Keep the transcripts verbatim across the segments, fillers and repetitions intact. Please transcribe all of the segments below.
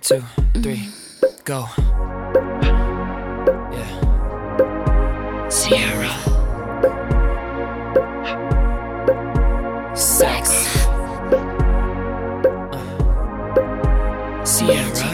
two, three, go. Yeah. Sierra. Sex. Uh. Sierra.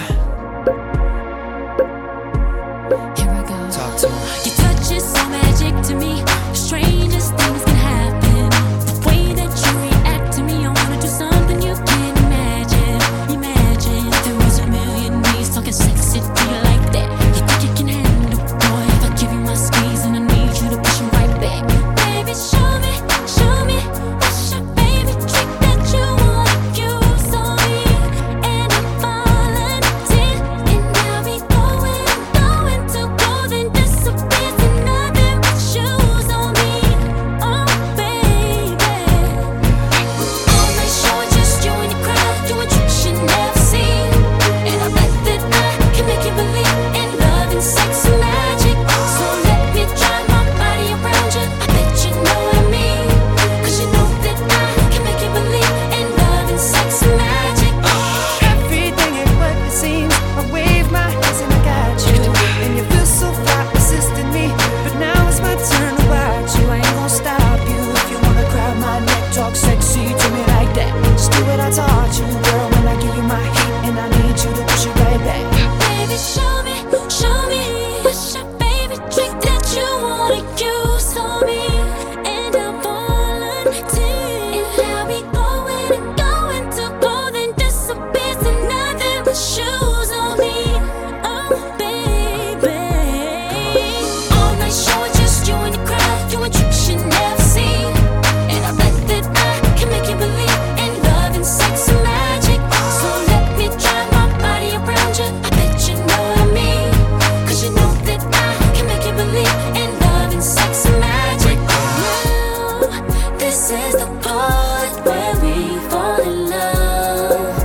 Here we go. Talk to me. Your touch is so magic to me. The strangest things can happen. The way that you react to me, I wanna do something you can't imagine. Imagine if there was a million ways talking sexy to you like that. You think you can handle, boy? If I give you my squeeze and I need you to push 'em right back. Baby, show me, show me what's your favorite trick that you wanna use on me. And I'm volunteer, and I'll be going, going to go, then disappear to nothing but shoes on me. Oh, baby. All night show, just you and the crowd, doing tricks you never seen. And I bet that I can make you believe in love and sex and magic. So let me try my body around you. I bet you know what I mean. 'Cause you know that I can make you believe in love and sex and magic. Everything ain't what it seems. I wave my hands and I got you. And you feel so fly, assisting me. But now it's my turn to watch you. I ain't gonna stop you. If you wanna grab my neck, talk sexy to me like that. Just do what I taught you, girl. When I give you my heat, and I need you to push it right back. Baby, show me, show me what's your favorite trick that you wanna use on me. And I'm volunteer, and I'll be going and going to go, then disappear to nothing but shoes on me. Oh, baby. All night show, just you and the crowd, doing tricks you never seen. And I bet that I can make you believe in love and sex and magic. So let me try my body around you. I bet you know what I mean. 'Cause you know that I can make you believe in love and sex and magic. Now, this is the part where we fall in love.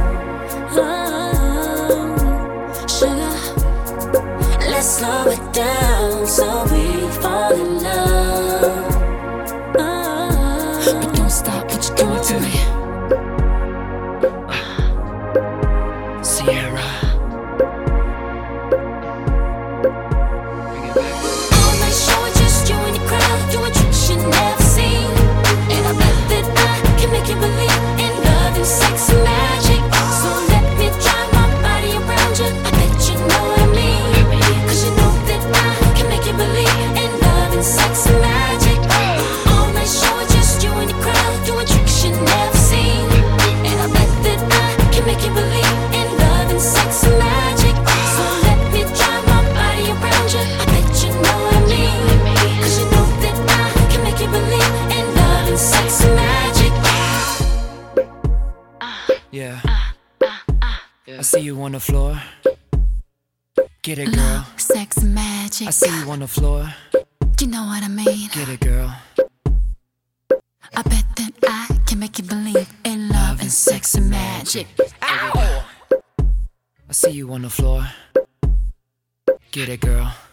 Oh, sugar, let's slow it down so we fall in love. Oh, but don't stop what you're doing to me. Sierra. Bring it back. All night show, just you and the crowd, doing tricks you never seen. And I bet that I can make you believe in love and sex and magic. So let me try my body around you. I bet you know what I mean. 'Cause you know that I can make you believe in love and sex and magic. All night show, just you and the crowd, doing tricks you never seen. And I bet that I can make you believe in love and sex and magic. So let me try my body around you. I bet you know what I mean. 'Cause you know that I can make you believe in love and sex and magic. Yeah. I see you on the floor. Get it, girl. Love, sex, and magic. I see you on the floor. You know what I mean. Get it, girl. I bet that I can make you believe in love and sex and magic. I see you on the floor. Get it, girl.